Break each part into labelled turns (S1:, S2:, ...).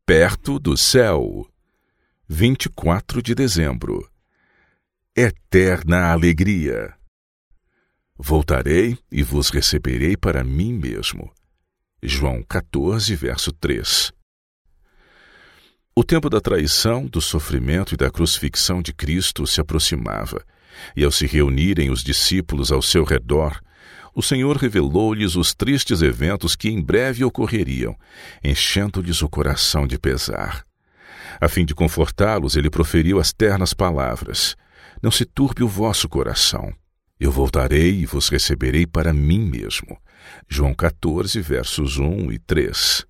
S1: Perto do céu. 24 de dezembro. Eterna alegria. Voltarei e vos receberei para mim mesmo. João 14, verso 3. O tempo da traição, do sofrimento e da crucifixão de Cristo se aproximava, e ao se reunirem os discípulos ao seu redor, o Senhor revelou-lhes os tristes eventos que em breve ocorreriam, enchendo-lhes o coração de pesar. A fim de confortá-los, ele proferiu as ternas palavras: Não se turbe o vosso coração. Eu voltarei e vos receberei para mim mesmo. João 14, versos 1 e 3.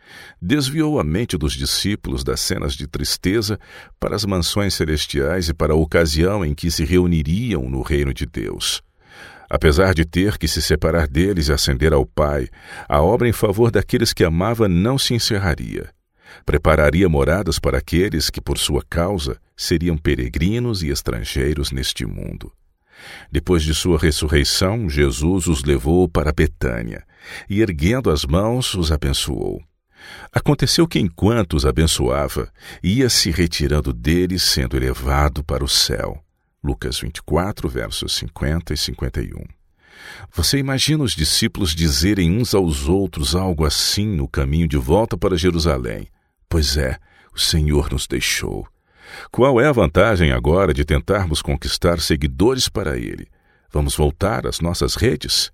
S1: Desviou a mente dos discípulos das cenas de tristeza para as mansões celestiais e para a ocasião em que se reuniriam no reino de Deus. Apesar de ter que se separar deles e ascender ao Pai, a obra em favor daqueles que amava não se encerraria. Prepararia moradas para aqueles que, por sua causa, seriam peregrinos e estrangeiros neste mundo. Depois de sua ressurreição, Jesus os levou para Betânia e, erguendo as mãos, os abençoou. Aconteceu que, enquanto os abençoava, ia se retirando deles, sendo elevado para o céu. Lucas 24, versos 50 e 51. Você imagina os discípulos dizerem uns aos outros algo assim no caminho de volta para Jerusalém? Pois é, o Senhor nos deixou. Qual é a vantagem agora de tentarmos conquistar seguidores para Ele? Vamos voltar às nossas redes?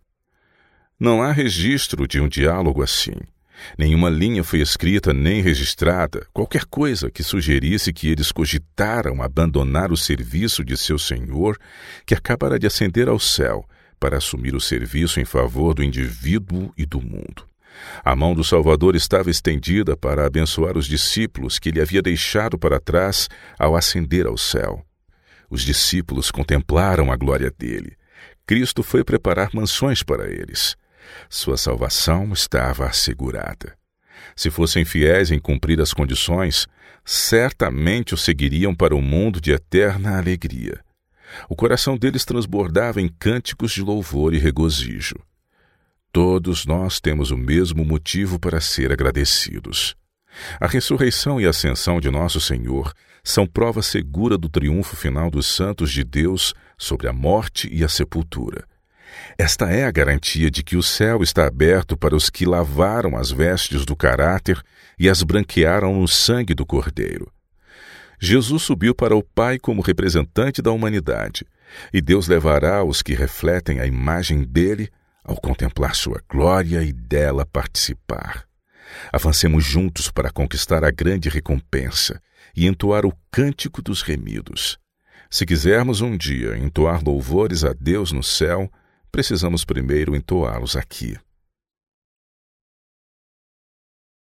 S1: Não há registro de um diálogo assim. Nenhuma linha foi escrita nem registrada, qualquer coisa que sugerisse que eles cogitaram abandonar o serviço de seu Senhor, que acabara de ascender ao céu, para assumir o serviço em favor do indivíduo e do mundo. A mão do Salvador estava estendida para abençoar os discípulos que ele havia deixado para trás ao ascender ao céu. Os discípulos contemplaram a glória dele. Cristo foi preparar mansões para eles. Sua salvação estava assegurada. Se fossem fiéis em cumprir as condições, certamente o seguiriam para um mundo de eterna alegria. O coração deles transbordava em cânticos de louvor e regozijo. Todos nós temos o mesmo motivo para ser agradecidos. A ressurreição e a ascensão de nosso Senhor são prova segura do triunfo final dos santos de Deus sobre a morte e a sepultura. Esta é a garantia de que o céu está aberto para os que lavaram as vestes do caráter e as branquearam no sangue do Cordeiro. Jesus subiu para o Pai como representante da humanidade, e Deus levará os que refletem a imagem dele ao contemplar sua glória e dela participar. Avancemos juntos para conquistar a grande recompensa e entoar o cântico dos remidos. Se quisermos um dia entoar louvores a Deus no céu, precisamos primeiro entoá-los aqui.